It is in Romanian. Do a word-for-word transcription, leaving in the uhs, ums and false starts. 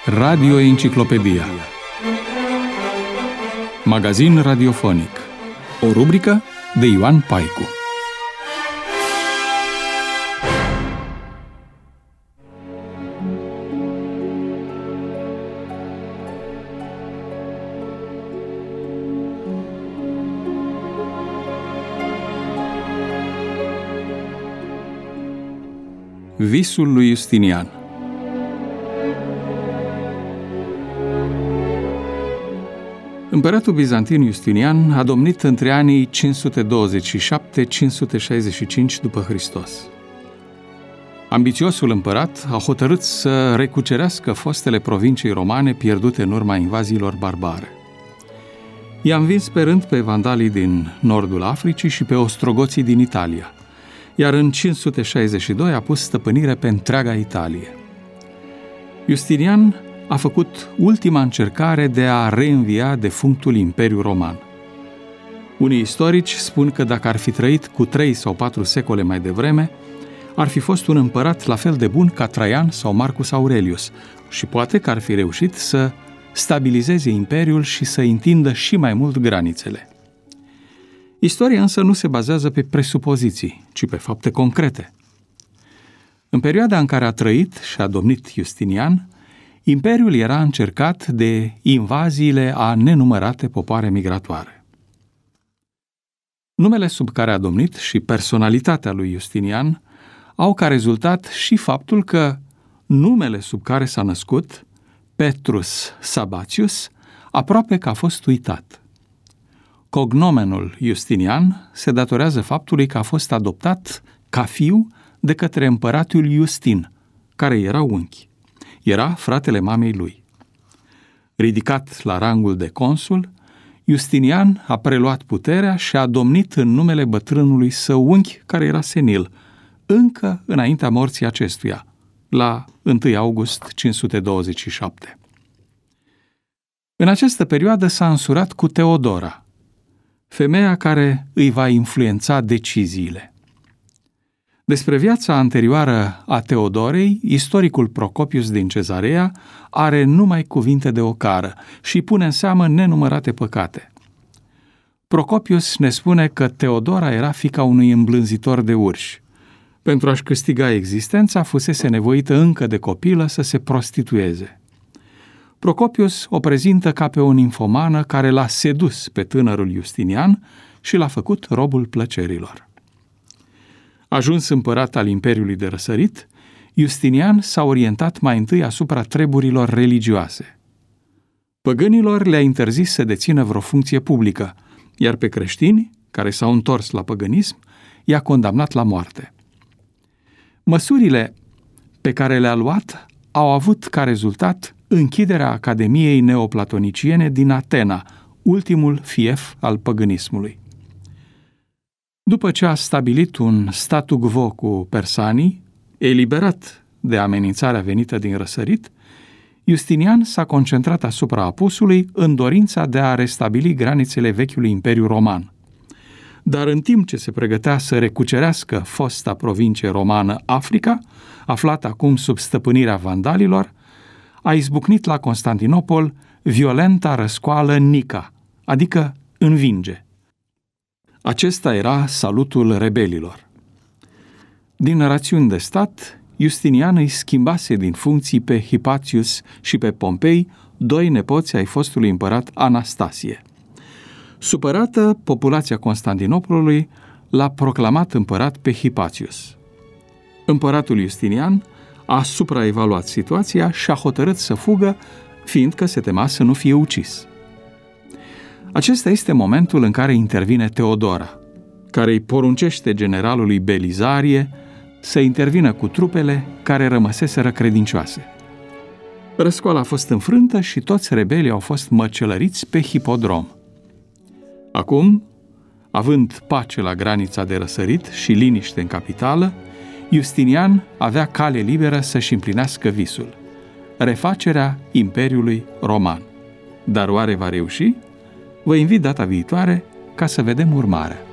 Radio Enciclopedia. Magazin radiofonic. O rubrică de Ioan Paicu. Visul lui Justinian. Împăratul bizantin Justinian a domnit între anii cinci sute douăzeci și șapte - cinci sute șaizeci și cinci după Hristos. Ambițiosul împărat a hotărât să recucerească fostele provincii romane pierdute în urma invaziilor barbare. I-a învins pe rând pe vandalii din nordul Africii și pe ostrogoții din Italia, iar în cinci sute șaizeci și doi a pus stăpânire pe întreaga Italie. Justinian a făcut ultima încercare de a reînvia defunctul Imperiu Roman. Unii istorici spun că dacă ar fi trăit cu trei sau patru secole mai devreme, ar fi fost un împărat la fel de bun ca Traian sau Marcus Aurelius și poate că ar fi reușit să stabilizeze imperiul și să întindă și mai mult granițele. Istoria însă nu se bazează pe presupoziții, ci pe fapte concrete. În perioada în care a trăit și a domnit Justinian, imperiul era încercat de invaziile a nenumărate popoare migratoare. Numele sub care a domnit și personalitatea lui Justinian au ca rezultat și faptul că numele sub care s-a născut, Petrus Sabatius, aproape că a fost uitat. Cognomenul Justinian se datorează faptului că a fost adoptat ca fiu de către împăratul Justin, care era unchi. Era fratele mamei lui. Ridicat la rangul de consul, Justinian a preluat puterea și a domnit în numele bătrânului său unchi, care era senil, încă înaintea morții acestuia, la întâi august cinci sute douăzeci și șapte. În această perioadă s-a însurat cu Teodora, femeia care îi va influența deciziile. Despre viața anterioară a Teodorei, istoricul Procopius din Cezarea are numai cuvinte de ocară și pune în seamă nenumărate păcate. Procopius ne spune că Teodora era fiica unui îmblânzitor de urși. Pentru a-și câștiga existența, fusese nevoită încă de copilă să se prostitueze. Procopius o prezintă ca pe o ninfomană care l-a sedus pe tânărul Justinian și l-a făcut robul plăcerilor. Ajuns împărat al Imperiului de Răsărit, Justinian s-a orientat mai întâi asupra treburilor religioase. Păgânilor le-a interzis să dețină vreo funcție publică, iar pe creștini, care s-au întors la păgânism, i-a condamnat la moarte. Măsurile pe care le-a luat au avut ca rezultat închiderea Academiei Neoplatoniciene din Atena, ultimul fief al păgânismului. După ce a stabilit un statu quo cu persanii, eliberat de amenințarea venită din răsărit, Justinian s-a concentrat asupra apusului în dorința de a restabili granițele vechiului Imperiu Roman. Dar în timp ce se pregătea să recucerească fosta provincie romană Africa, aflată acum sub stăpânirea vandalilor, a izbucnit la Constantinopol violenta răscoală Nica, adică învinge. Acesta era salutul rebelilor. Din rațiuni de stat, Justinian îi schimbase din funcții pe Hypatius și pe Pompei, doi nepoți ai fostului împărat Anastasie. Supărată, populația Constantinopolului l-a proclamat împărat pe Hypatius. Împăratul Justinian a supraevaluat situația și a hotărât să fugă, fiindcă se temea să nu fie ucis. Acesta este momentul în care intervine Teodora, care îi poruncește generalului Belizarie să intervină cu trupele care rămăseseră credincioase. Răscoala a fost înfrântă și toți rebelii au fost măcelăriți pe hipodrom. Acum, având pace la granița de răsărit și liniște în capitală, Justinian avea cale liberă să-și împlinească visul, refacerea Imperiului Roman. Dar oare va reuși? Vă invit data viitoare ca să vedem urmarea.